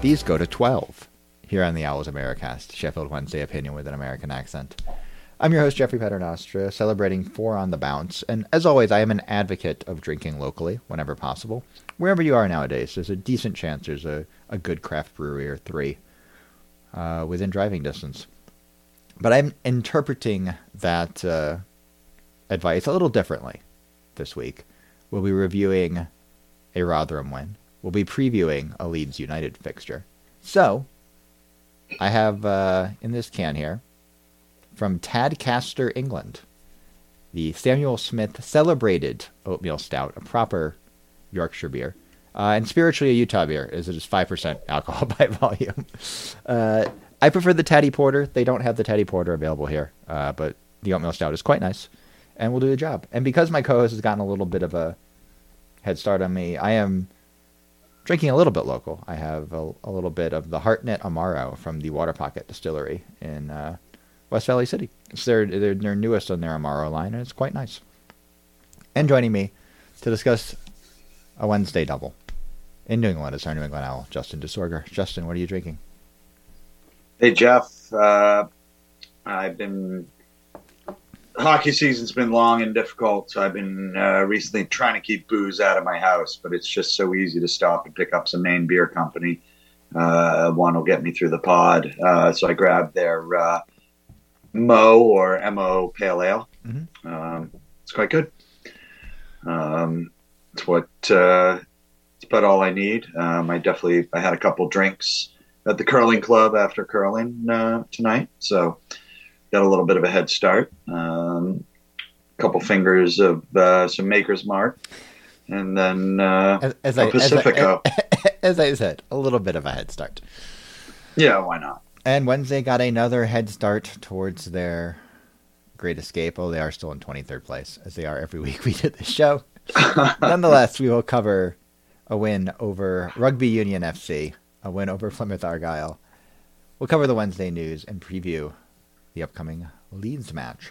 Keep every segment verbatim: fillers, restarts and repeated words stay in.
these go to twelve here on the Owls Americast, Sheffield Wednesday opinion with an American accent. I'm your host, Jeffrey Paternostra, celebrating four on the bounce, and as always, I am an advocate of drinking locally whenever possible. Wherever you are nowadays, there's a decent chance there's a, a good craft brewery or three uh, within driving distance. But I'm interpreting that uh, advice a little differently this week. We'll be reviewing a Rotherham win. We'll be previewing a Leeds United fixture. So, I have uh, in this can here, from Tadcaster, England, the Samuel Smith Celebrated Oatmeal Stout, a proper Yorkshire beer, uh, and spiritually a Utah beer, as it is five percent alcohol by volume. Uh, I prefer the Taddy Porter. They don't have the Taddy Porter available here, uh, but the Oatmeal Stout is quite nice, and will do the job. And because my co-host has gotten a little bit of a head start on me, I am drinking a little bit local. I have a, a little bit of the Hartnett Amaro from the Water Pocket Distillery in uh, West Valley City. It's their, their, their newest on their Amaro line, and it's quite nice. And joining me to discuss a Wednesday double in New England is our New England Owl, Justin DeSorger. Justin, what are you drinking? Hey, Jeff. Uh, I've been... Hockey season's been long and difficult, so I've been uh, recently trying to keep booze out of my house, but it's just so easy to stop and pick up some Maine Beer Company. Uh, one will get me through the pod. Uh, so I grabbed their... Uh, Mo or M O Pale Ale. Mm-hmm. Um, it's quite good. Um, it's what uh, it's about all I need. Um, I definitely I had a couple drinks at the curling club after curling uh, tonight, so got a little bit of a head start. Um, a couple fingers of uh, some Maker's Mark, and then uh, as, as a I, Pacifico. As I, as I said, a little bit of a head start. Yeah, why not? And Wednesday got another head start towards their great escape. Oh, they are still in twenty-third place, as they are every week we did this show. Nonetheless, we will cover a win over Rugby Union F C, a win over Plymouth Argyle. We'll cover the Wednesday news and preview the upcoming Leeds match.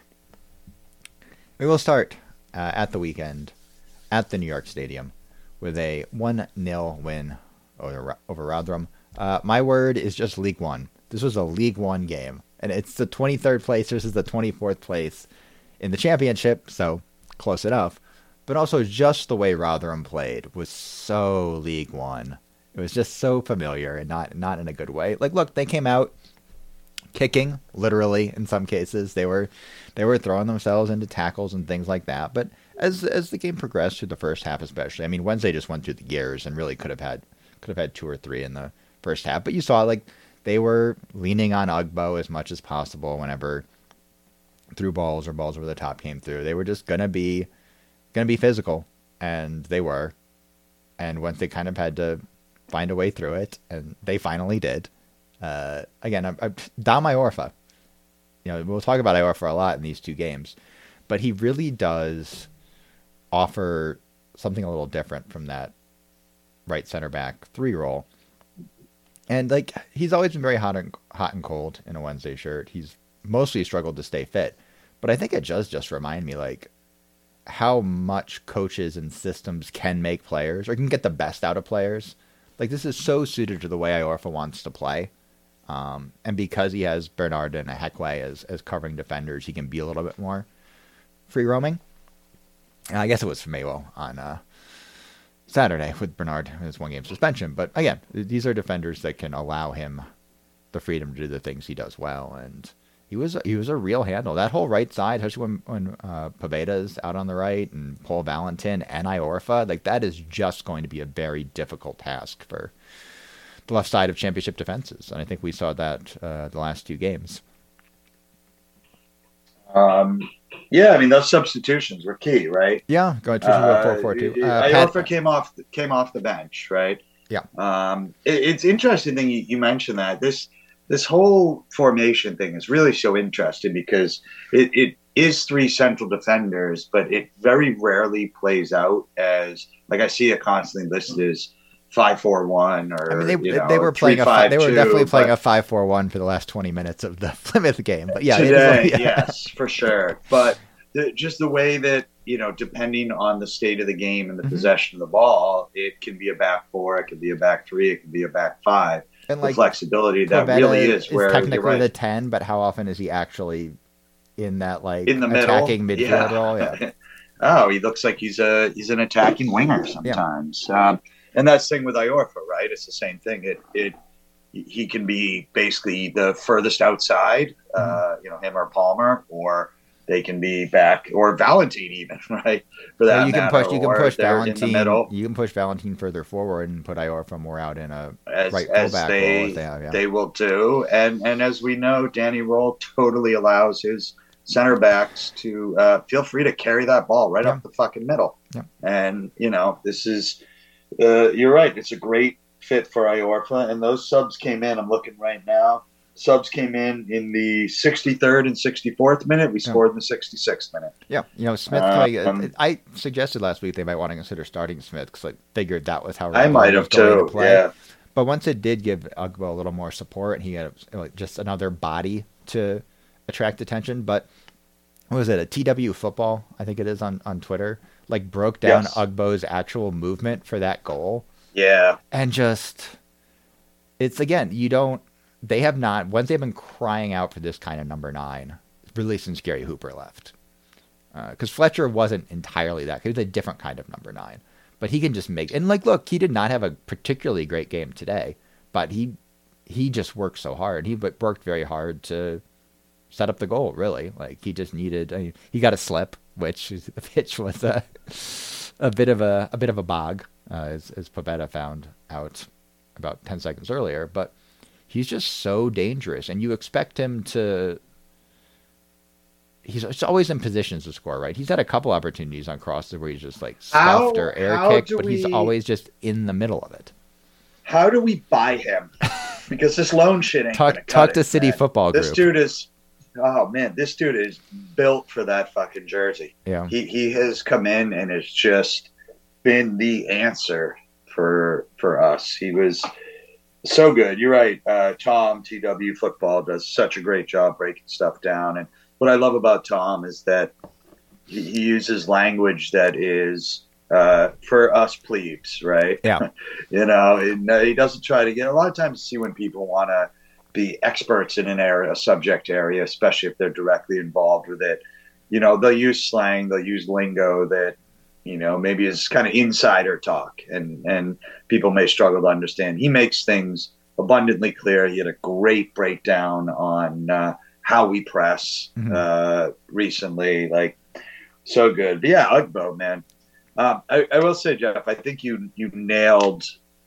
We will start uh, at the weekend at the New York Stadium with a one nil win over, over Rotherham. Uh, my word is just League One. This was a League One game, and it's the twenty-third place versus the twenty-fourth place in the championship, so close enough. But also just the way Rotherham played was so League One. It was just so familiar and not not in a good way. Like, look, they came out kicking, literally, in some cases. They were they were throwing themselves into tackles and things like that. But as as the game progressed through the first half especially, I mean, Wednesday just went through the gears and really could have had could have had two or three in the first half. But you saw, like, they were leaning on Ugbo as much as possible whenever through balls or balls over the top came through. They were just gonna be gonna be physical, and they were. And once they kind of had to find a way through it, and they finally did. Uh, again, I, I, Dom Iorfa. You know, we'll talk about Iorfa a lot in these two games, but he really does offer something a little different from that right center back three role. And, like, he's always been very hot and hot and cold in a Wednesday shirt. He's mostly struggled to stay fit. But I think it does just remind me, like, how much coaches and systems can make players, or can get the best out of players. Like, this is so suited to the way Iorfa wants to play. Um, and because he has Bernard and Heckway as, as covering defenders, he can be a little bit more free roaming. And I guess it was Famewell on uh, Saturday with Bernard, his one game suspension. But again, these are defenders that can allow him the freedom to do the things he does well. And he was he was a real handle. That whole right side, especially when, when uh, Paveda's out on the right and Paul Valentin and Iorfa, like, that is just going to be a very difficult task for the left side of championship defenses. And I think we saw that uh, the last two games. Um, yeah, I mean, those substitutions were key, right? Yeah, going to four four two. Uh, Iorfa came off came off the bench, right? Yeah. Um, it, it's interesting thing you, you mentioned that this this whole formation thing is really so interesting because it, it is three central defenders, but it very rarely plays out as, like, I see it constantly listed as five four one or I mean, they, you know, they were playing three, five, a they were two, definitely playing but a five four one for the last twenty minutes of the Plymouth game. But yeah, today, it is, yeah. yes, for sure. But the, just the way that, you know, depending on the state of the game and the mm-hmm. possession of the ball, it can be a back four, it can be a back three, it can be a back five. and the like flexibility that Pavetta really is, is where technically you're right. the ten, but how often is he actually in that like In the attacking middle, midfield yeah. role? Yeah. Oh, he looks like he's a he's an attacking winger sometimes. Yeah. Um, and that's the thing with Iorfa, right? It's the same thing. It it he can be basically the furthest outside, uh, mm-hmm. you know, him or Palmer, or they can be back, or Valentine even, right? For that yeah, you can matter, push you can push Valentine in the middle. You can push Valentine further forward and put Iorfa more out in a as, right as fullback they, role. As they, have, yeah. they will do, and and as we know, Danny Roll totally allows his center backs to uh, feel free to carry that ball right yeah. up the fucking middle. Yeah. And, you know, this is, uh, you're right. It's a great fit for Iorfa. And those subs came in. I'm looking right now. Subs came in in the sixty-third and sixty-fourth minute. We scored yeah. in the sixty-sixth minute. Yeah. You know, Smith, uh, like, um, I suggested last week they might want to consider starting Smith because I figured that was how I might have too. To play. Yeah. But once it did give Ugbo a little more support, and he had like, just another body to attract attention. But what was it, a T W football, I think it is on, on Twitter, like broke down yes. Ugbo's actual movement for that goal. Yeah. And just, it's again, you don't, they have not, once they've been crying out for this kind of number nine, really since Gary Hooper left. Because uh, Fletcher wasn't entirely that. He was a different kind of number nine. But he can just make, and like, look, he did not have a particularly great game today, but he he just worked so hard. He worked very hard to set up the goal, really. Like, he just needed, I mean, he got a slip, which the pitch was a, a bit of a, a bit of a bog, uh, as, as Pavetta found out about ten seconds earlier, but he's just so dangerous, and you expect him to, he's always in positions to score, right? He's had a couple opportunities on crosses where he's just like stuffed how, or air kicked, but we, he's always just in the middle of it. How do we buy him? Because this loan shit ain't talk, gonna talk cut to it, City man. Football Group. This dude is, oh man, this dude is built for that fucking jersey. Yeah, he he has come in and has just been the answer for for us. He was so good. You're right. Uh, Tom T W Football does such a great job breaking stuff down. And what I love about Tom is that he, he uses language that is uh, for us plebes, right? Yeah. you know, and, uh, he doesn't try to get. A lot of times, see when people want to be experts in an area, a subject area, especially if they're directly involved with it. You know, they'll use slang, they'll use lingo that, you know, maybe is kind of insider talk, and, and people may struggle to understand. He makes things abundantly clear. He had a great breakdown on uh, how we press mm-hmm. uh, recently. Like, so good. But yeah, Ugbo, man. Um, I, I will say, Jeff, I think you you nailed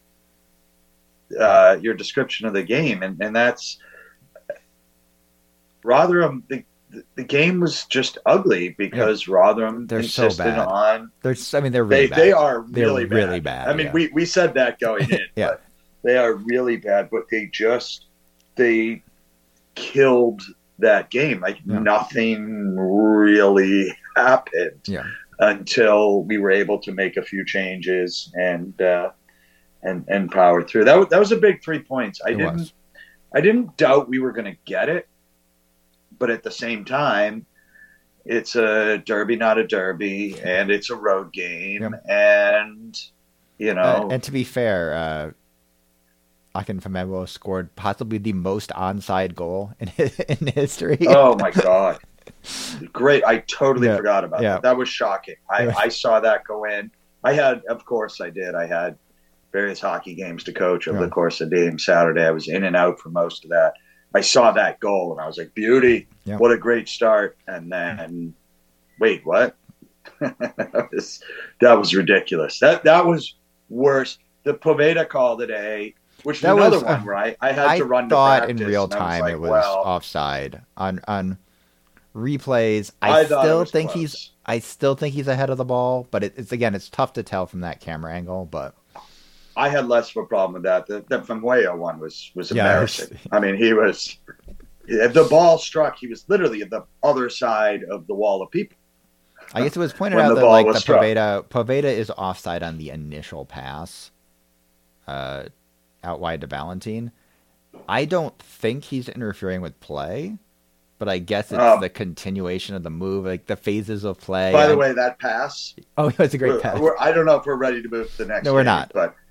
uh, your description of the game, and, and that's Rotherham. The, the game was just ugly because yeah. Rotherham they're insisted so bad. on. They're, I mean, they're really they, bad. They are really they're bad. really bad. I mean, yeah. we, we said that going in, yeah. but they are really bad. But they just they killed that game. Like yeah. nothing really happened. Yeah. Until we were able to make a few changes and uh, and and power through. That was, that was a big three points. I it didn't was. I didn't doubt we were going to get it, but at the same time, it's a derby, not a derby, and it's a road game, yep. and you know. Uh, and to be fair, uh, Akinfenwa scored possibly the most onside goal in in history. Oh my god. Great. I totally yeah, forgot about yeah. that. That was shocking. I, I saw that go in. I had, of course I did. I had various hockey games to coach over yeah. the course of the game Saturday. I was in and out for most of that. I saw that goal and I was like, beauty. Yeah. What a great start. And then, wait, what? that, was, that was ridiculous. That that was worse. The Poveda call today, which was another was, one, right? I had I to run to practice. in real time like, it was well, offside on on replays. I, I still think close. he's I still think he's ahead of the ball, but it, it's again it's tough to tell from that camera angle. But I had less of a problem with that. The, the Fenwaya one was was Yeah, embarrassing. it's- I mean, he was if the ball struck, he was literally at the other side of the wall of people. I guess it was pointed When out the that ball like was the struck. Poveda Poveda is offside on the initial pass, uh, out wide to Valentine. I don't think he's interfering with play, but I guess it's Um, the continuation of the move, like the phases of play. By the I- way, that pass. oh, it was a great we're- pass. we're- I don't know if we're ready to move to the next. No, we're game, not. But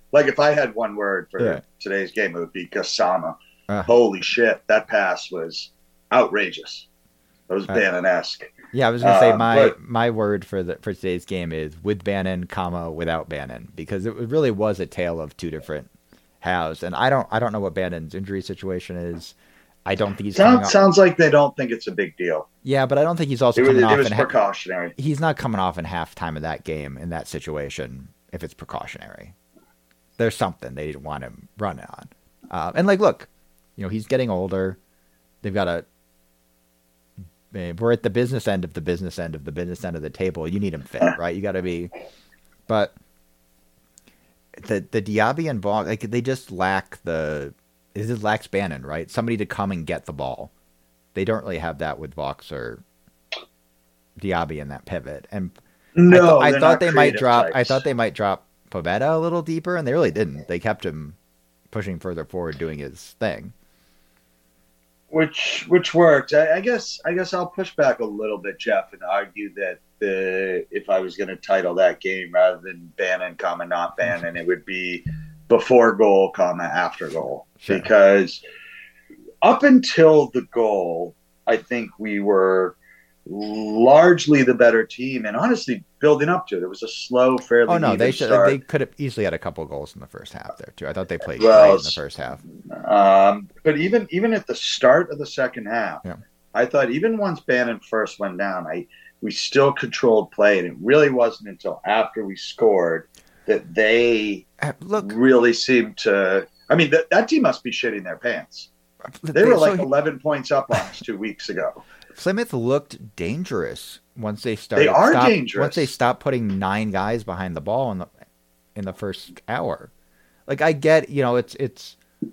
like if I had one word for Yeah. today's game, it would be Gassama. Uh, Holy shit, that pass was outrageous. It was Uh, Bannon-esque. yeah, I was gonna say Uh, my but- my word for the for today's game is with Bannon, comma without Bannon, because it really was a tale of two different halves, and I don't I don't know what Bannon's injury situation is. I don't think he's coming Sounds, off, sounds like they don't think it's a big deal. yeah, but I don't think he's also It was, coming it off was in ha- precautionary. he's not coming off in halftime of that game in that situation if it's precautionary. There's something they didn't want him running on. Um, and like, look, you know, he's getting older. They've got a. We're at the business end of the business end of the business end of the table. You need him fit, right? You got to be. But the the Diaby and Ball, like they just lack the. It just lacks Bannon, right? Somebody to come and get the ball. They don't really have that with Vox or Diaby in that pivot. And No, I, th- I they're thought not they might creative drop. I types. thought they might drop Poveda a little deeper, and they really didn't. They kept him pushing further forward, doing his thing. which which worked. I, I guess I guess I'll push back a little bit, Jeff, and argue that the if I was going to title that game rather than Bannon, comma not Bannon, it would be before goal, comma after goal, Sure. because up until the goal, I think we were largely the better team, and honestly, building up to it, it was a slow, fairly Oh no, even they should. start. They could have easily had a couple goals in the first half there too. I thought they played Well, great in the first half. Um, but even even at the start of the second half, Yeah. I thought even once Bannon first went down, I we still controlled play, and it really wasn't until after we scored that they Uh, Look, really seemed to. I mean, that that team must be shitting their pants. They were like so eleven points up on us two weeks ago. Plymouth looked dangerous once they started. They are stopped- dangerous. once they stopped putting nine guys behind the ball in the in the first hour. Like I get, you know, it's it's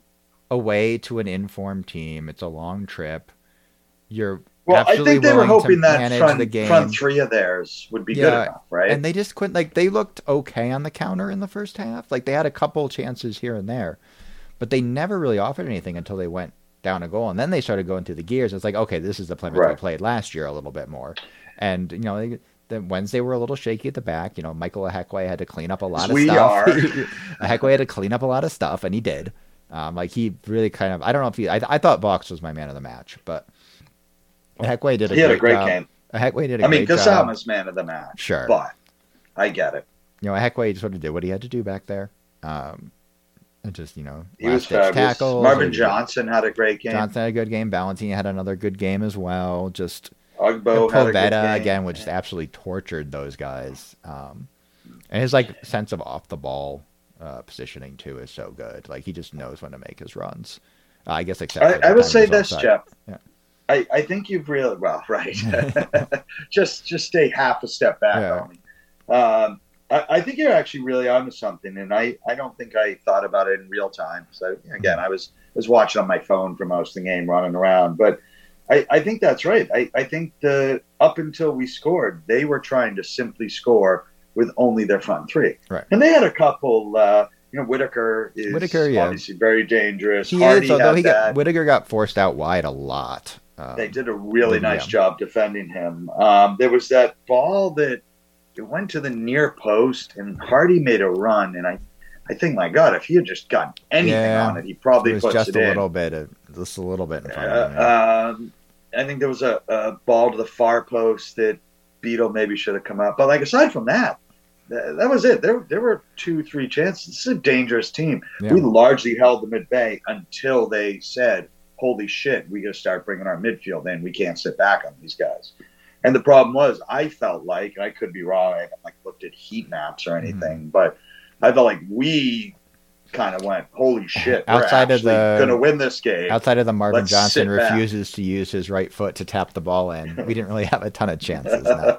away to an informed team. It's a long trip. You're Well, I absolutely think they were willing to hoping that manage front, the game. front three of theirs would be good Yeah, enough, right? And they just couldn't, like, they looked okay on the counter in the first half. Like, they had a couple chances here and there, but they never really offered anything until they went down a goal. And then they started going through the gears. It's like, okay, this is the Plymouth we Right. played last year a little bit more. And, you know, they, the Wednesday were a little shaky at the back. You know, Michael Ahekwe had to clean up a lot of We stuff. are. Ahekwe had to clean up a lot of stuff, and he did. Um, like, he really kind of, I don't know if he, I, I thought Vox was my man of the match, but Ahekwe did a he great had a great job. game. Ahekwe did a I mean, great job. Kasama's man of the match. Sure. But I get it. You know, Ahekwe sort of did what he had to do back there. Um, and just, you know, He was last-ditch fabulous. tackles. Marvin or- Johnson had a great game. Johnson had a good game. Valentine had another good game as well. Just Ugbo had a good Poveda, game. again, which just absolutely tortured those guys. Um, and his, like, sense of off-the-ball uh, positioning, too, is so good. Like, he just knows when to make his runs. Uh, I guess except for the I, I would time say he was this, offside. Jeff. Yeah. I, I think you've really well, right. just just stay half a step back Yeah. on me. Um, I, I think you're actually really onto something, and I, I don't think I thought about it in real time. So again, I was was watching on my phone for most of the game, running around. But I, I think that's right. I, I think the up until we scored, they were trying to simply score with only their front three, Right. and they had a couple. Uh, you know, Whitaker is Whitaker, yeah. obviously very dangerous. He Hardy is, although had he that. got, Whittaker got forced out wide a lot. Um, They did a really Yeah. nice job defending him. Um, there was that ball that it went to the near post, and Hardy made a run. And I, I think, my God, if he had just gotten anything Yeah. on it, he probably it was puts just it a in. little bit, of, just a little bit in front of him. yeah. Uh, um, I think there was a, a ball to the far post that Beetle maybe should have come up. But like aside from that, th- that was it. There, there were two, three chances. This is a dangerous team. Yeah. We largely held them at bay until they said, holy shit, we got to start bringing our midfield in. We can't sit back on these guys. And the problem was, I felt like, and I could be wrong, I haven't like looked at heat maps or anything, Mm-hmm. but I felt like we kind of went, holy shit, we're Outside of actually the- going to win this game. Outside of the Marvin Let's Johnson sit back. refuses to use his right foot to tap the ball in, we didn't really have a ton of chances. No.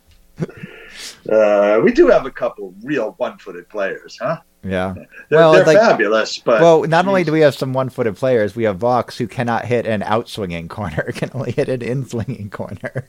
Uh, we do have a couple real one-footed players, huh? Yeah. They're, Well, they're like- fabulous, but Well, not only do we have some one-footed players, we have Vox who cannot hit an outswinging corner, can only hit an in-swinging corner.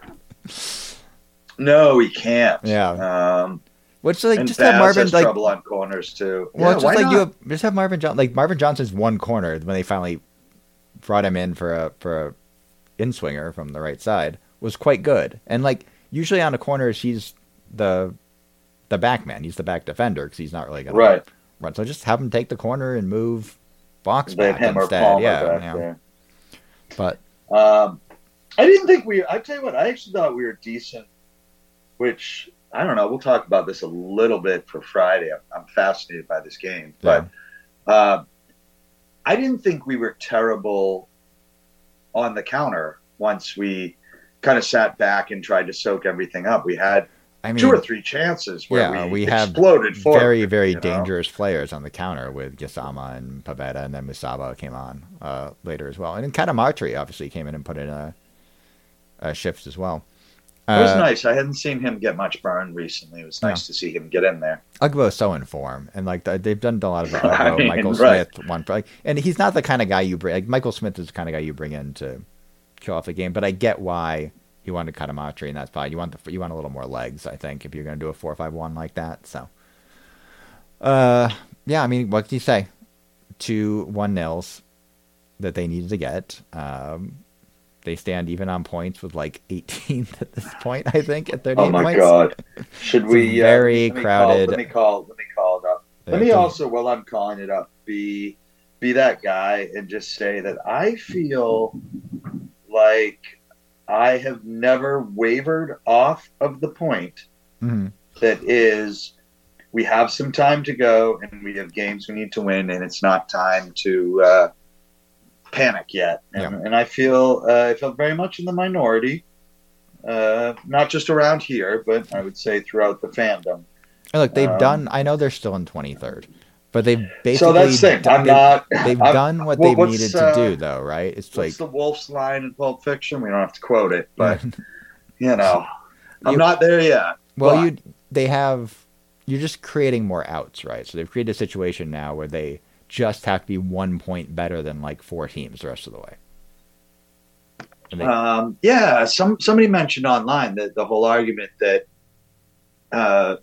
no, he can't. Yeah. Um, Which like and just have Baz Marvin has like trouble on corners too. well, Yeah, it's why just like you not? have, just have Marvin Johnson. Like Marvin Johnson's one corner when they finally brought him in for a for a in swinger from the right side was quite good. And like usually on a corner, he's the the back man. He's the back defender because he's not really going Right. to run. So just have him take the corner and move Fox They back have him or instead. Palmer Yeah, back yeah. there. But Um, I didn't think we. I tell you what, I actually thought we were decent. Which I don't know. We'll talk about this a little bit for Friday. I'm, I'm fascinated by this game, but uh, I didn't think we were terrible on the counter once we kind of sat back and tried to soak everything up. We had I mean, two or three chances where yeah, we, we have exploded forward. very, very you know? dangerous players on the counter with Yasama and Pavetta, and then Musaba came on uh, later as well. And then Katamatri obviously came in and put in a, a shift as well. It was uh, nice. I hadn't seen him get much burn recently. It was nice Yeah. to see him get in there. Ugbo's so in form, and like the, they've done a lot of the I Ugbo, mean, Michael right. Smith one, like, and he's not the kind of guy you bring. Like Michael Smith is the kind of guy you bring in to kill off the game. But I get why you wanted Katamatri, and that's fine. You want the you want a little more legs, I think, if you're going to do a four five one like that. So, uh, yeah, I mean, what can you say? Two one nils that they needed to get. Um, They stand even on points with like eighteenth at this point, I think, at thirty-eight Oh my points. God! Should It's we? very uh, let me crowded. Call, let me call. Let me call it up. Let Yeah, me please. also, while I'm calling it up, be be that guy and just say that I feel like I have never wavered off of the point Mhm. that is we have some time to go and we have games we need to win, and it's not time to uh, panic yet. And, Yeah. and I feel uh, I feel very much in the minority, uh, not just around here, but I would say throughout the fandom. And look, they've Um, done. I know they're still in twenty-third, but they've basically So that's the thing. done- I'm they've, not. they've I'm- done what well, they've what's, needed to uh, do, though, right? It's What's like the Wolf's line in Pulp Fiction? We don't have to quote it, but you know, I'm You- not there yet. well, but- you they have. You're just creating more outs, right? So they've created a situation now where they just have to be one point better than like four teams the rest of the way. And they, Um, yeah, some somebody mentioned online that the whole argument that uh,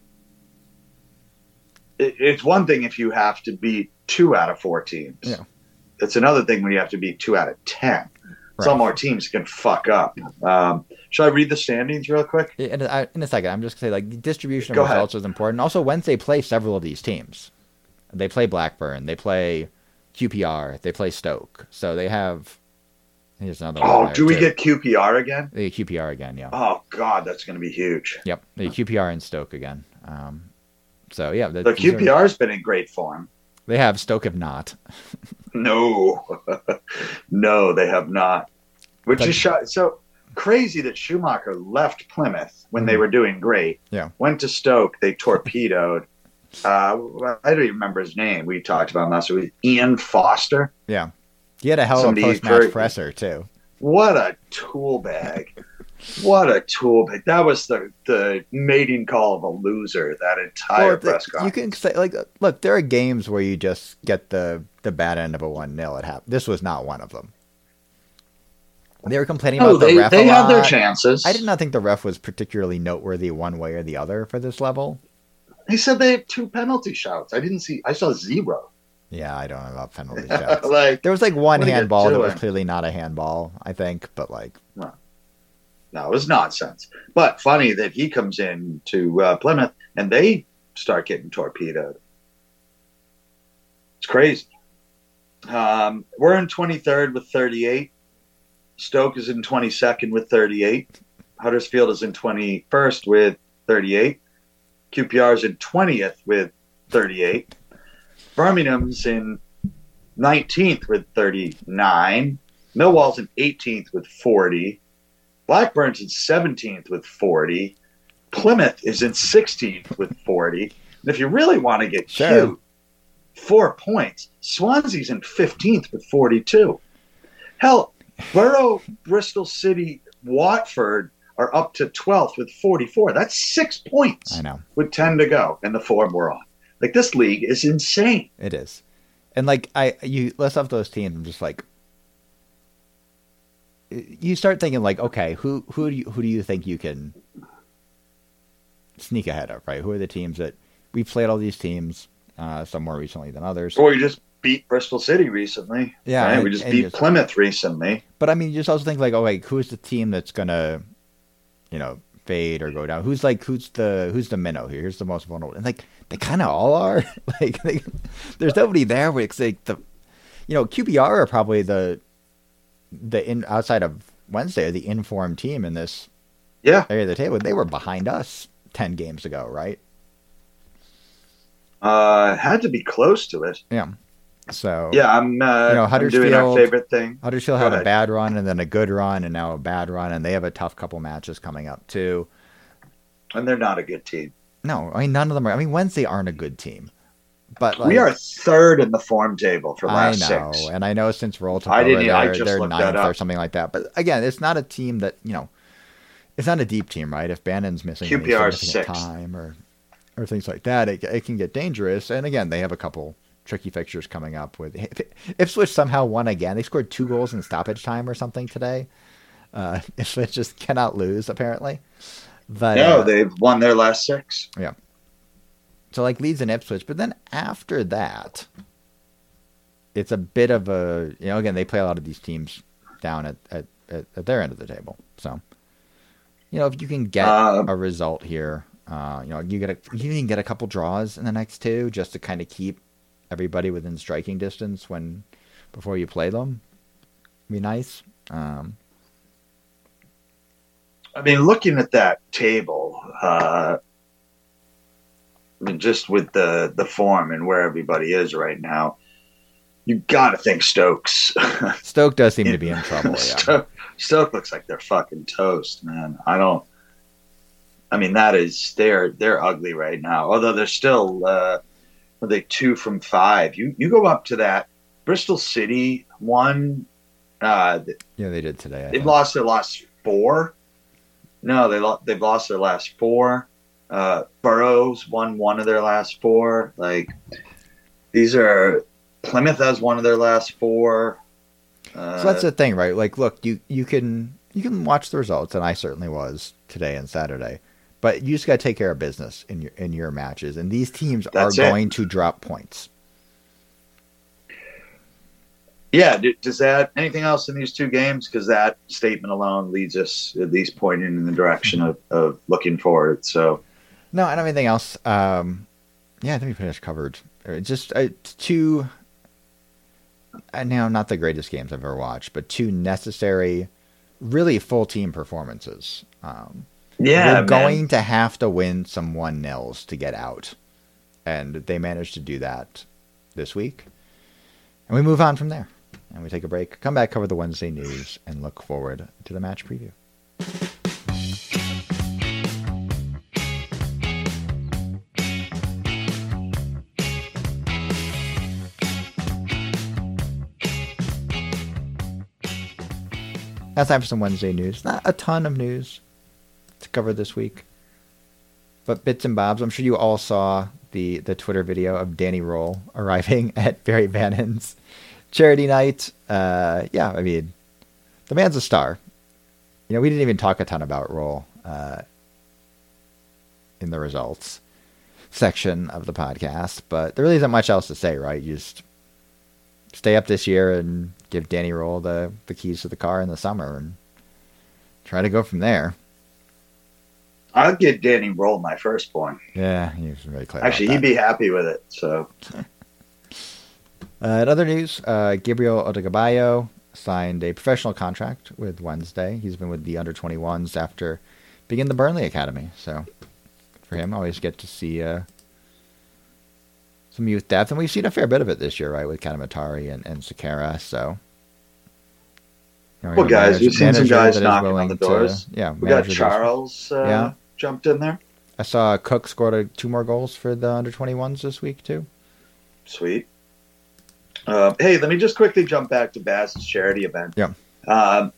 it, it's one thing if you have to beat two out of four teams. Yeah. It's another thing when you have to beat two out of ten. Right. Some more teams can fuck up. Um, should I read the standings real quick? in, a, in a second, I'm just gonna say like the distribution of Go ahead. results is important. Also, Wednesday play several of these teams. They play Blackburn, they play Q P R, they play Stoke. So they have. Here's another one. Oh, there, do we too. get Q P R again? the Q P R again? Yeah. Oh God, that's going to be huge. Yep, the Q P R and Stoke again. Um, so yeah, the, The these are- Q P R's been in great form. they have Stoke have not. No, no, they have not. Which But- is sh- so crazy that Schumacher left Plymouth when they Mhm. were doing great. Yeah. Went to Stoke. They torpedoed. Uh, I don't even remember his name. We talked about him last week. Ian Foster. Yeah, he had a hell of a Somebody post match for- presser too. What a tool bag. What a tool bag. That was the, the mating call of a loser, that entire Well, the- press you conference. can say like, look, there are games where you just get the the bad end of a one nil at half. This was not one of them. They were complaining No, about the they, ref they a have their lot. chances. I did not think the ref was particularly noteworthy one way or the other for this level. He said they had two penalty shouts. I didn't see. I saw zero. Yeah, I don't know about penalty shots. like, There was like one What are you handball that was doing? clearly not a handball, I think, but like, no, it was nonsense. But funny that he comes in to uh, Plymouth and they start getting torpedoed. It's crazy. Um, we're in twenty-third with thirty-eight. Stoke is in twenty-second with thirty-eight. Huddersfield is in twenty-first with thirty-eight. Q P R is in twentieth with thirty-eight. Birmingham's in nineteenth with thirty-nine. Millwall's in eighteenth with forty. Blackburn's in seventeenth with forty. Plymouth is in sixteenth with forty. And if you really want to get Sure. cute, four points. Swansea's in fifteenth with forty-two. Hell, Borough, Bristol City, Watford are up to twelfth with forty-four. That's six points I know with ten to go in the form we're on. Like, this league is insane. it is. And like I, you list off those teams, I'm just like, you start thinking like, okay, who who do you, who do you think you can sneak ahead of, right? Who are the teams that we played all these teams, uh, some more recently than others. Or we just beat Bristol City recently. Yeah, right? and- we just and beat just- Plymouth recently. But I mean, you just also think like, oh, like who's the team that's gonna, you know, fade or go down. Who's like who's the who's the minnow here? Here's the most vulnerable, and like they kind of all are. like they, there's nobody there. Where it's like the you know Q B R are probably the the in outside of Wednesday the informed team in this yeah area of the table. They were behind us ten games ago, right? Uh, had to be close to it. Yeah. So yeah, I'm. Uh, you know, I'm doing our favorite thing. Huddersfield had a bad run and then a good run and now a bad run, and they have a tough couple matches coming up too. And they're not a good team. No, I mean none of them are. I mean Wednesday aren't a good team, but like, we are third in the form table for last I know, six. and I know since Roll took I over, didn't. they're, I just they're looked ninth that up. or something like that. But again, it's not a team that you know. It's not a deep team, right? If Bannon's missing Q P R any significant sixth. time or or things like that, it, it can get dangerous. And again, they have a couple tricky fixtures coming up. With Ipswich somehow won again. They scored two goals in stoppage time or something today. Uh, Ipswich just cannot lose apparently. But no, uh, they've won their last six. Yeah. So like Leeds and Ipswich, but then after that, it's a bit of a you know again they play a lot of these teams down at at, at, at their end of the table. So you know if you can get uh, a result here. Uh, you know, you get a, you can get a couple draws in the next two just to kind of keep everybody within striking distance when before you play them. Be nice. Um, I mean, looking at that table, uh, I mean, just with the the form and where everybody is right now, you got to think Stokes. Stoke does seem to be in trouble. Yeah. Stoke, Stoke looks like they're fucking toast, man. I don't. I mean, that is they're they're ugly right now. Although they're still, uh, are they two from five? You you go up to that Bristol City one. Uh, yeah, they did today. I they've think. lost their last four. No, they lo- they've lost their last four. Uh, Burrows won one of their last four. Like these are Plymouth has one of their last four. Uh, so that's the thing, right? Like, look, you you can you can watch the results, and I certainly was today and Saturday. But you just got to take care of business in your in your matches, and these teams That's are it. going to drop points. Yeah, does that anything else in these two games? Because that statement alone leads us at least pointing in the direction of, of looking forward. So, no, I don't have anything else. Um, yeah, I think we pretty much covered. It's just uh, two. Uh, now, not the greatest games I've ever watched, but two necessary, really full team performances. Um, yeah, They're going man. to have to win some one nils to get out. And they managed to do that this week. And we move on from there. And we take a break, come back, cover the Wednesday news, and look forward to the match preview. That's time for some Wednesday news. Not a ton of news to cover this week, but bits and bobs. I'm sure you all saw the the Twitter video of Danny Roll arriving at Barry Bannon's charity night. Uh, yeah, I mean, the man's a star. You know, we didn't even talk a ton about Roll uh, in the results section of the podcast, but there really isn't much else to say, right? You just stay up this year and give Danny Roll the, the keys to the car in the summer and try to go from there. I'll get Danny Roll my firstborn. Yeah, he was very clear. Actually, about he'd be happy with it. So, uh, in other news, uh, Gabriel Odegabayo signed a professional contract with Wednesday. He's been with the under twenty-ones after being in the Burnley Academy. So, for him, always get to see uh, some youth depth. And we've seen a fair bit of it this year, right, with Kanamatari and, and Sakara. So, you know, well, guys, manager, we've seen some guys that is knocking on willing the doors. To, yeah, we got manager Charles uh, yeah. jumped in there. I saw Cook scored a, two more goals for the under twenty-ones this week, too. Sweet. Uh, hey, let me just quickly jump back to Bass's charity event. Yeah. Um,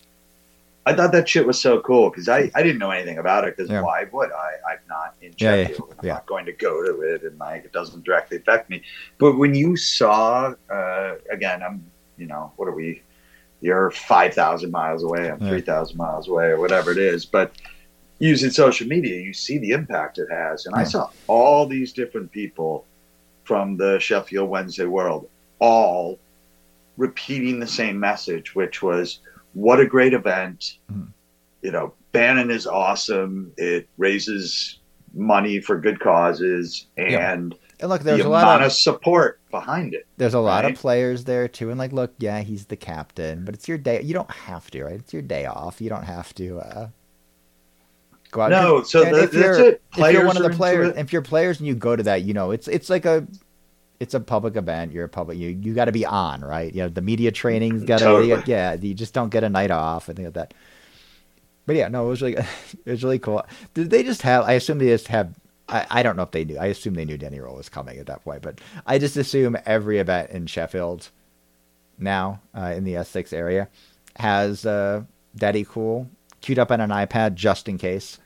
I thought that shit was so cool because I, I didn't know anything about it because Yeah. why would I? I'm not in Yeah, yeah, Sheffield. I'm yeah. not going to go to it and like it doesn't directly affect me. But when you saw, uh, again, I'm, you know, what are we? You're five thousand miles away. I'm Yeah. three thousand miles away or whatever it is. But using social media, you see the impact it has. And I Yeah. saw all these different people from the Sheffield Wednesday world all repeating the same message, which was, what a great event. Mhm. You know, Bannon is awesome. It raises money for good causes, and, yeah. and look, there's the a lot amount of, of support behind it. There's a lot right? of players there too, and like, look, yeah, he's the captain, but it's your day. You don't have to, right? It's your day off. You don't have to uh, go out. No, so the, if that's you're it. if you're one of the are players, into it. if you're players and you go to that, you know, it's it's like a it's a public event. You're a public. You you got to be on, right? You know, the media training's got to. Totally. Yeah, you just don't get a night off and things like that. But yeah, no, it was really it was really cool. Did they just have? I assume they just have. I, I don't know if they knew. I assume they knew Danny Roll was coming at that point, but I just assume every event in Sheffield now uh, in the Essex area has uh, Daddy Cool queued up on an iPad just in case.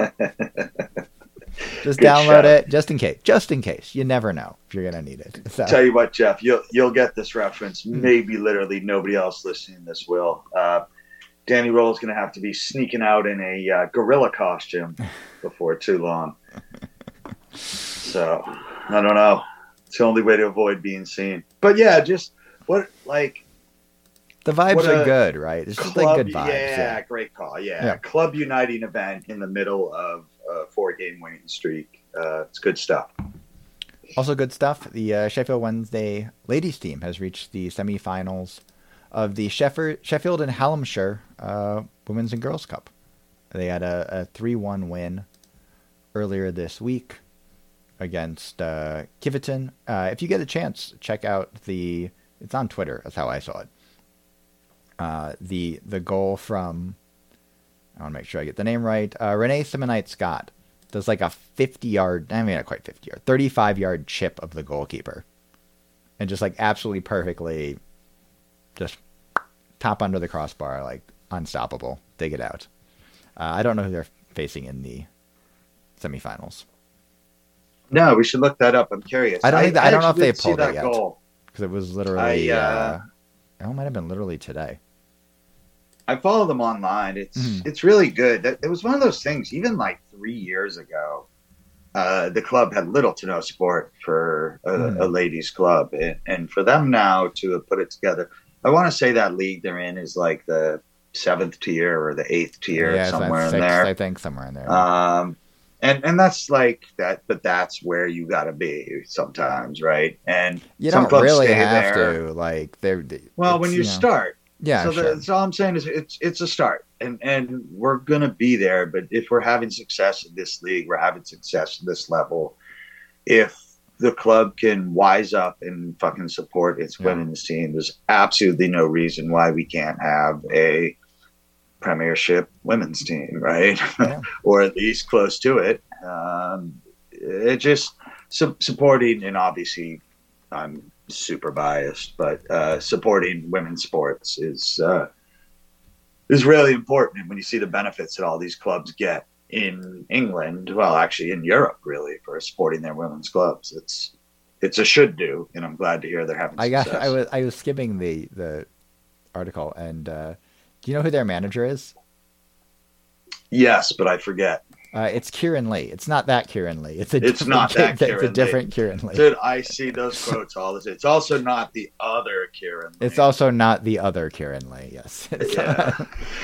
Just Good download shout. it just in case. Just in case. You never know if you're gonna need it. So. Tell you what, Jeff, you'll you'll get this reference. Hmm. Maybe literally nobody else listening to this will. Uh, Danny Roll is going to have to be sneaking out in a uh, gorilla costume before too long. So I don't know. It's the only way to avoid being seen. But yeah, just what like The vibes what are a good, right? It's just club, like good vibes. yeah, Yeah. great call. Yeah. Yeah. Club uniting event in the middle of a four-game winning streak. Uh, it's good stuff. Also good stuff. The uh, Sheffield Wednesday ladies team has reached the semifinals of the Sheffield, Sheffield and Hallamshire uh, Women's and Girls Cup. They had a, a three one win earlier this week against uh, Kiveton. Uh, if you get a chance, check out the... It's on Twitter. That's how I saw it. Uh, the the goal from... I want to make sure I get the name right. Uh, Renee Simonite Scott does like a fifty-yard... I mean, not quite fifty-yard. thirty-five-yard chip of the goalkeeper. And just like absolutely perfectly... Just top under the crossbar, like unstoppable. Dig it out. Uh, I don't know who they're facing in the semifinals. No, we should look that up. I'm curious. I don't think that, I, don't know if actually they did see pulled that it yet goal. because it was literally. I, uh, uh, oh, it might have been literally today. I follow them online. It's Mhm. it's really good. That it was one of those things. Even like three years ago, uh, the club had little to no support for a, Mhm. a ladies' club, and, and for them now to have put it together. I want to say that league they're in is like the seventh tier or the eighth tier, Yeah, it's like somewhere in sixth, there. I think somewhere in there. Um, and and that's like that, but that's where you got to be sometimes, right? And you some don't clubs really stay have there. to like. They're Well, it's, when you you know, start, yeah, so sure. the, that's all I'm saying is it's it's a start, and and we're gonna be there. But if we're having success in this league, we're having success at this level. If the club can wise up and fucking support its Yeah. women's team, there's absolutely no reason why we can't have a Premiership women's team, right? Yeah. Or at least close to it. Um, it just su- supporting, and obviously I'm super biased, but uh, supporting women's sports is uh, is really important. And when you see the benefits that all these clubs get in England, well, actually in Europe, really, for supporting their women's clubs, it's it's a should do, and I'm glad to hear they're having I got. success. I was. I was skimming the the article, and uh, do you know who their manager is? Yes, but I forget. Uh, it's Kieran Lee. It's not that Kieran Lee. It's a. It's different not that It's a Kieran Lee. different Kieran Lee. Dude, I see those quotes all the time. It's also not the other Kieran Lee. It's also not the other Kieran Lee. Yes. Yeah.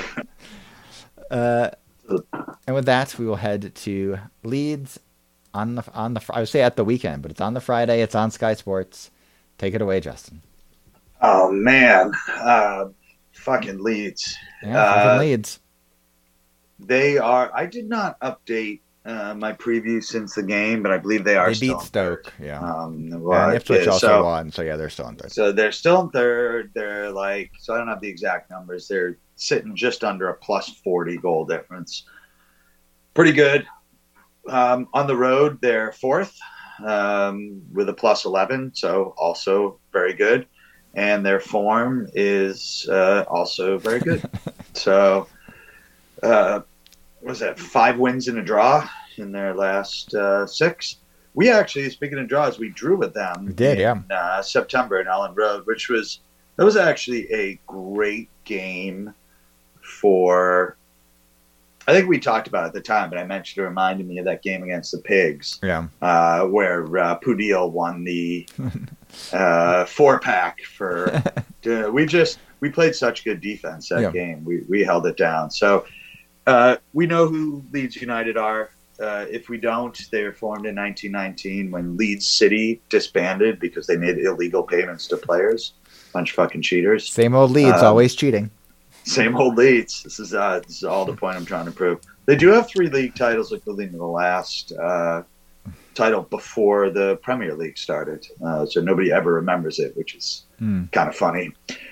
uh, and with that, we will head to Leeds on the on the. I would say at the weekend, but it's on the Friday. It's on Sky Sports. Take it away, Justin. Oh man, uh, fucking Leeds. Yeah, Uh, fucking Leeds. They are. I did not update uh, my preview since the game, but I believe they are. They still beat in Stoke. third. Yeah. Um, well, And Ipswich yeah, also so, won, so yeah, they're still in third. So they're still in third. They're like. So I don't have the exact numbers. They're sitting just under a plus forty goal difference. Pretty good. Um, on the road, they're fourth um, with a plus eleven, so also very good. And their form is uh, also very good. So, uh, what was that? Five wins and a draw in their last uh, six. We actually, speaking of draws, we drew with them. We did, in, yeah. Uh, September in Ellen Road, which was that was actually a great game for. I think we talked about it at the time, but I mentioned it reminded me of that game against the Pigs, Yeah. uh, where uh, Pudil won the uh, four pack for. uh, we just we played such good defense that Yeah. game. We we held it down. So Uh, we know who Leeds United are. Uh, if we don't, they were formed in nineteen nineteen when Leeds City disbanded because they made illegal payments to players. Bunch of fucking cheaters. Same old Leeds, um, always cheating. Same old Leeds. This is uh, this is all the point I'm trying to prove. They do have three league titles, including the last uh, title before the Premier League started. Uh, so nobody ever remembers it, which is hmm. kind of funny.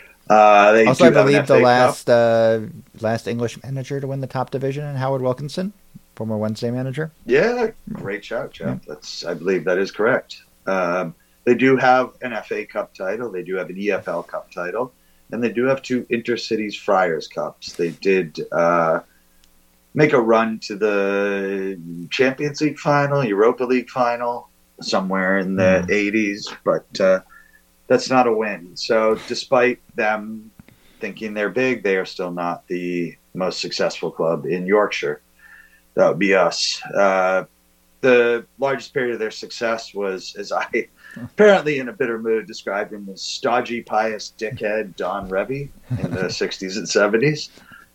Uh, they also, I believe the last uh, last English manager to win the top division, and Howard Wilkinson, former Wednesday manager. Yeah, great shout, Jeff. Yeah. That's I believe that is correct. Um, they do have an F A Cup title. They do have an E F L Cup title. And they do have two Intercities Friars Cups. They did uh, make a run to the Champions League final, Europa League final, somewhere in the mm. eighties, but uh, that's not a win. So despite them thinking they're big, they are still not the most successful club in Yorkshire. That would be us. Uh, the largest period of their success was, as I apparently in a bitter mood described him as stodgy, pious dickhead Don Revie in the sixties and seventies.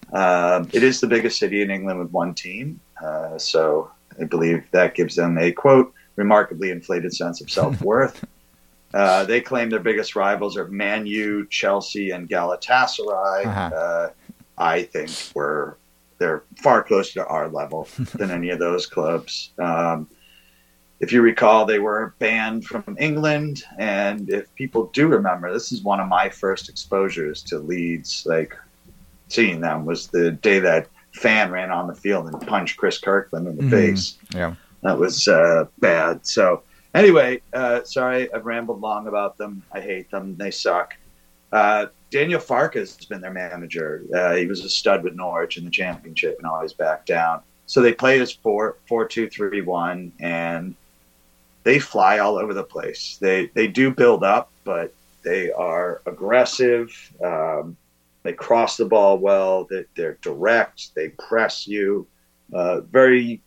Um, it is the biggest city in England with one team. Uh, so I believe that gives them a, quote, remarkably inflated sense of self-worth. uh, they claim their biggest rivals are Man U, Chelsea, and Galatasaray. Uh-huh. Uh, I think we're they're far closer to our level than any of those clubs. Um, If you recall, they were banned from England, and if people do remember, this is one of my first exposures to Leeds, like seeing them, was the day that fan ran on the field and punched Chris Kirkland in the mm-hmm. face. Yeah, that was uh, bad. So anyway, uh, sorry, I've rambled long about them. I hate them. They suck. Uh, Daniel Farkas has been their manager. Uh, he was a stud with Norwich in the Championship and always backed down. So they play as four, four, two, three, one, and they fly all over the place. They they do build up, but they are aggressive. Um, they cross the ball well. They, they're direct. They press you. Uh, very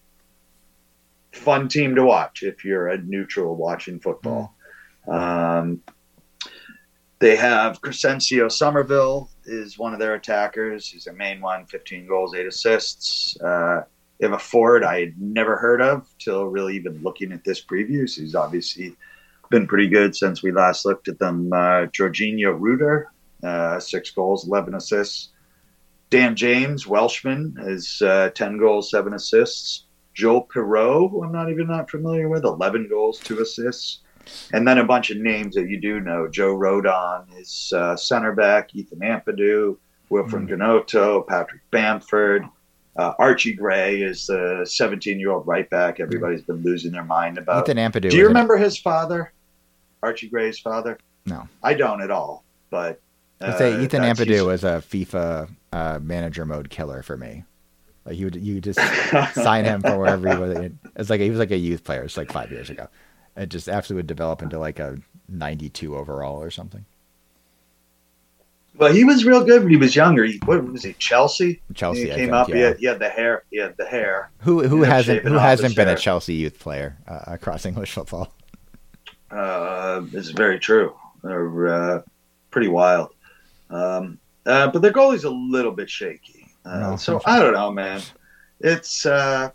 fun team to watch if you're a neutral watching football. Um, they have Crescencio Somerville is one of their attackers. He's their main one, fifteen goals, eight assists. Uh, They have a forward I had never heard of till really even looking at this preview. So he's obviously been pretty good since we last looked at them. Uh, Jorginho Ruder, uh, six goals, eleven assists. Dan James, Welshman, is uh, ten goals, seven assists. Joel Perreault, who I'm not even not familiar with, eleven goals, two assists. And then a bunch of names that you do know. Joe Rodon is uh, center back. Ethan Ampadu, Wilfred mm-hmm. Gnonto, Patrick Bamford. Uh, Archie Gray is the seventeen-year-old right back. Everybody's been losing their mind about. Ethan Ampadu. Do you remember his father, Archie Gray's father? No, I don't at all. But uh, I'd say Ethan Ampadu was a FIFA uh, manager mode killer for me. Like you, would you just sign him for wherever he was. It's like he was like a youth player. It's like five years ago. It just absolutely would develop into like a ninety-two overall or something. Well, he was real good when he was younger. He, what was he? Chelsea. Chelsea. He I came think, up. yeah. He, had, he had the hair. He had the hair. Who who hasn't who hasn't been hair. a Chelsea youth player uh, across English football? Uh, it's very true. They're uh, pretty wild. Um, uh, but their goalie's a little bit shaky. Uh, no, so I don't know, man. It's uh,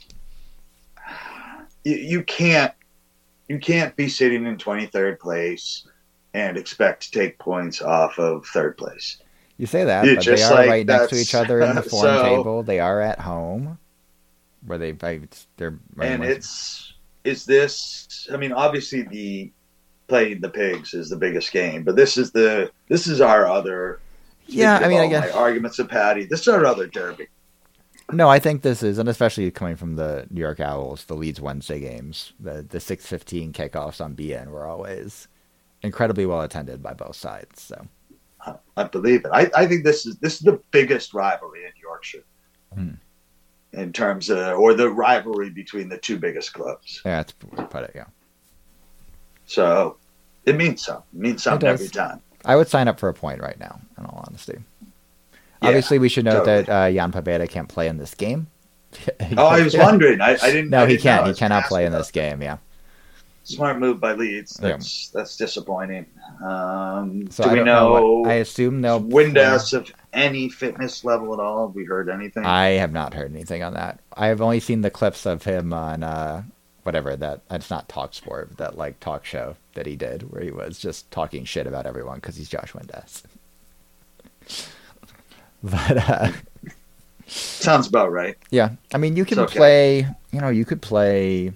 you, you can't you can't be sitting in twenty-third place and expect to take points off of third place. You say that, It but they just are like right next to that's- each other in the form so- table. They are at home, where they fight. They're And it's is this? I mean, obviously the playing the pigs is the biggest game, but this is the this is our other. yeah. I mean, I all guess my arguments of Patty. This is our other derby. no. I think this is, and especially coming from the New York Owls, the Leeds Wednesday games, the the six fifteen kickoffs on B N were always incredibly well attended by both sides. So I, I believe it. I, I think this is this is the biggest rivalry in Yorkshire. Hmm. In terms of, or the rivalry between the two biggest clubs. yeah, that's where to put it. Yeah, So it means something. It means something does. every time. I would sign up for a point right now. In all honesty, Yeah, obviously we should note totally. that uh, Jan Pabeda can't play in this game. Oh, I was wondering. I, I didn't. No, I he didn't can't. know. I He was cannot gonna play ask in about this game. Yeah. Smart move by Leeds. Yeah. That's that's disappointing. Um, So do I we don't know? what- I assume they'll Windass have any fitness level at all? Have we heard anything? I have not heard anything on that. I have only seen the clips of him on uh, whatever that. It's not Talk Sport, that like talk show that he did where he was just talking shit about everyone because he's Josh Wendell. But uh, sounds about right. Yeah, I mean, you can okay. play. You know, you could play.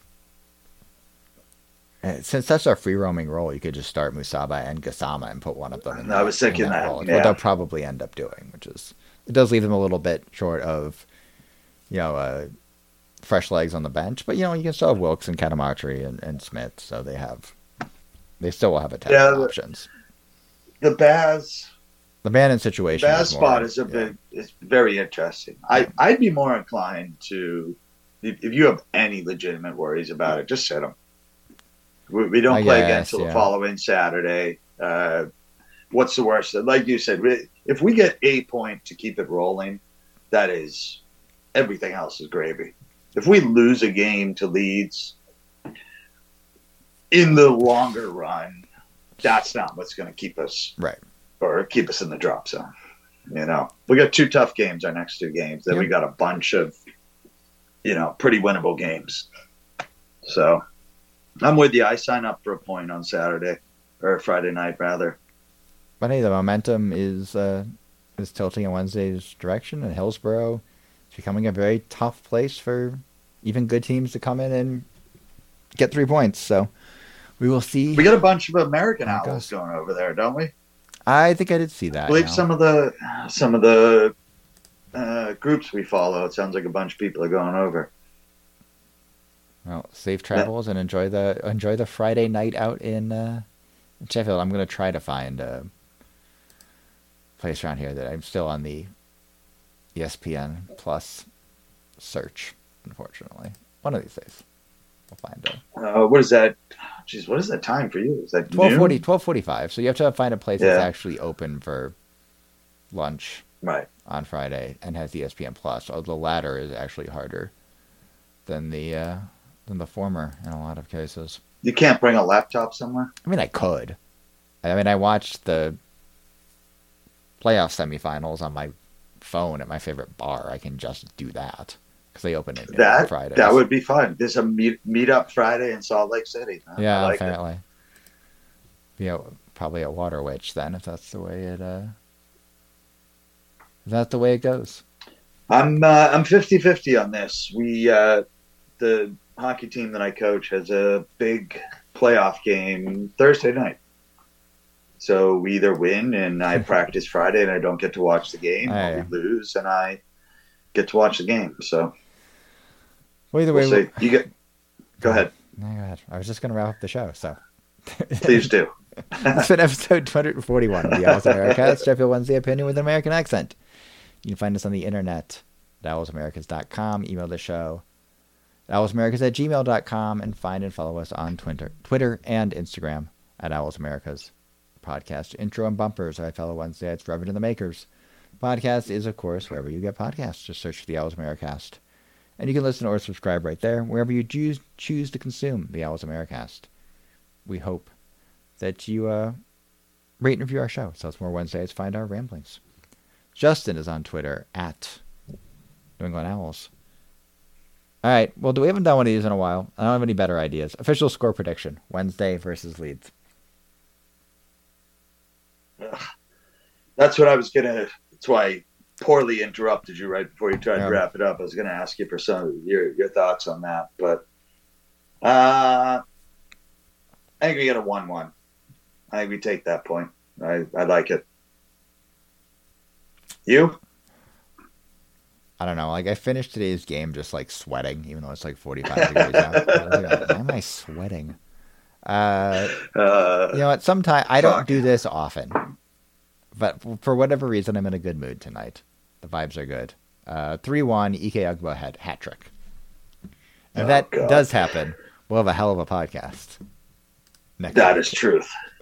Since that's our free roaming role, you could just start Musaba and Gassama and put one of them in. I was thinking that. Role. Yeah. What they'll probably end up doing, which is it does leave them a little bit short of, you know, uh, fresh legs on the bench. But you know, you can still have Wilkes and Katamatri and, and Smith, so they have, they still will have a ton yeah, of the, options. The Baz, the Bannon situation, the Baz is more, spot is a yeah. bit, it's very interesting. I I'd be more inclined to, if, if you have any legitimate worries about it, just sit them. We, we don't I play guess, again until yeah. the following Saturday. Uh, what's the worst? Like you said, we, if we get a point to keep it rolling, that is, everything else is gravy. If we lose a game to Leeds, in the longer run, that's not what's going to keep us right or keep us in the drop zone. You know, we got two tough games, our next two games. Then yep. we got a bunch of, you know, pretty winnable games. So. I'm with you. I sign up for a point on Saturday or Friday night, rather. But hey, the momentum is uh, is tilting in Wednesday's direction, and Hillsborough is becoming a very tough place for even good teams to come in and get three points. So we will see. We got a bunch of American Owls Owls going over there, don't we? I think I did see that. I believe now. some of the some of the uh, groups we follow. It sounds like a bunch of people are going over. Well, safe travels and enjoy the enjoy the Friday night out in, uh, in Sheffield. I'm going to try to find a place around here that I'm still on the E S P N Plus search, unfortunately. One of these days, we'll find it. Uh, what is that? Jeez, what is that time for you? Is that twelve forty, noon? twelve forty-five. So you have to find a place Yeah. that's actually open for lunch Right. on Friday and has E S P N Plus. Oh, the latter is actually harder than the... Uh, than the former in a lot of cases. You can't bring a laptop somewhere? I mean, I could. I mean, I watched the playoff semifinals on my phone at my favorite bar. I can just do that because they open it That on Fridays. that would be fun. There's a meet meet up Friday in Salt Lake City. I yeah, like apparently. Yeah, probably a Water Witch then, if that's the way it. Uh, if that's the way it goes. I'm uh, I'm fifty-fifty on this. We uh, the hockey team that I coach has a big playoff game Thursday night. So we either win and I practice Friday and I don't get to watch the game, Oh, or yeah. we lose and I get to watch the game. So Well, either we'll way, see. You get go ahead. No, go ahead. I was just going to wrap up the show, so. Please do. It's been episode two forty-one of the Owls Americast, Sheffield Wednesday opinion with an American accent. You can find us on the internet at owls americas dot com. Email the show at owls americas at gmail dot com, and find and follow us on Twitter, Twitter and Instagram at Owls Americas. Podcast intro and bumpers are fellow Wednesday. It's Reverend and the Makers. Podcast is, of course, wherever you get podcasts. Just search for the Owls Americast. And you can listen or subscribe right there, wherever you choose, choose to consume the Owls Americast. We hope that you uh, rate and review our show so it's more Wednesdays. Find our ramblings. Justin is on Twitter at New England Owls. All right. Well, we haven't done one of these in a while. I don't have any better ideas. Official score prediction. Wednesday versus Leeds. That's what I was gonna. That's why I poorly interrupted you right before you tried Yeah. to wrap it up. I was gonna ask you for some of your your thoughts on that, but uh, I think we get a one-one. I think we take that point. I I like it. You? I don't know. Like, I finished today's game just, like, sweating, even though it's, like, forty-five degrees out. I was like, why am I sweating? Uh, Uh, you know what? Sometimes I don't fuck. do this often. But for whatever reason, I'm in a good mood tonight. The vibes are good. Uh, three one, Ike Ugbo had hat trick. If Oh, that God. does happen, we'll have a hell of a podcast. Next that week. is truth.